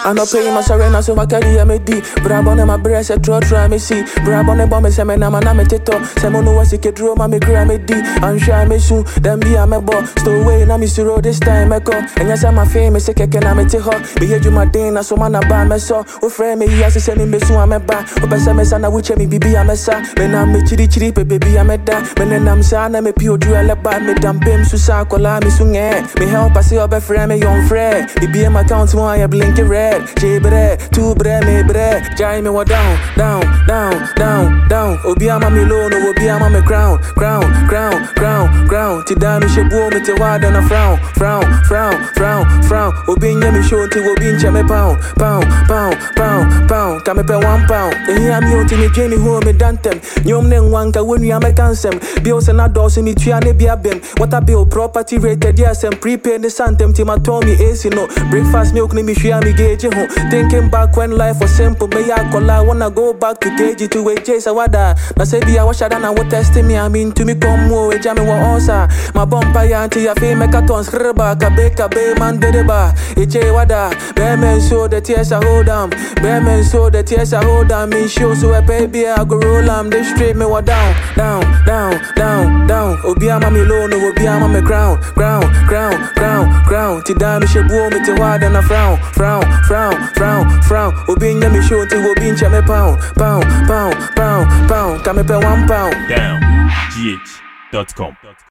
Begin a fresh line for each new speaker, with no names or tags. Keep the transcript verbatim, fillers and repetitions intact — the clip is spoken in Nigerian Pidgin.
I no pay my surrender, so I carry a medi. Brab on my breast, a throat, try me see. Brab on the bomb, and I'm a nametito. Someone who was a kid, room, I'm a grammy. I'm sure I'm a soon, then be a member. Stow away, and I'm a zero this time, I go. And yes, I'm a famous, a cake, and I'm a tiho. Be here, you my dana, so man, I buy my saw. Oh, frame me, yes, send me, so I'm a bar. Oh, but some son, I wish me be a messa. When I'm a chitty chitty, baby, I'm a da. When I'm son, I'm a pure duel about me, dump him, Susakola, me soon, eh. Me help, I see up a frame, a young friend. Be in my count, why I blink red. J bread, two bread, me bread. Jai me what down, down, down, down, down. Obiama me loan, Obiama me crown, crown, crown, crown, crown. Tidami she boom me te wide on a frown, frown, frown, frown, frown. Obinya me show to Obincha me pound, pound, pound, pound, pound. Come pay one pound. And here me out to me Jenny home me dantem. Nyom nen wanka when we am a cansem. Bills and adults in me tria ne be a ben. What a bill property rated yes and prepaid the santem to my Tommy A C no. Breakfast milk ni me share me gauge home. Thinking back when life was simple, but I call I wanna go back to K G to a Chase Awada. Na say be I wash I done what testing me. I mean to me come more with jammy what answer. My bumper auntie ya fame make a tons reba kabeka bay man dedeba. Eche wada. Bemen so the tears I hold them. Bemen so the tears I hold them. Me show so a baby I go roll them. They straight me what down, down, down, down, down. Obiama me loan, Obiama me crown, crown, crown, crown, crown. Tidami she boom me te wide and a frown, frown, frown, frown, frown. Obinya me show to Obincha me pound, pound, pound, pound, pound. Come pay one pound.
Down G H dot com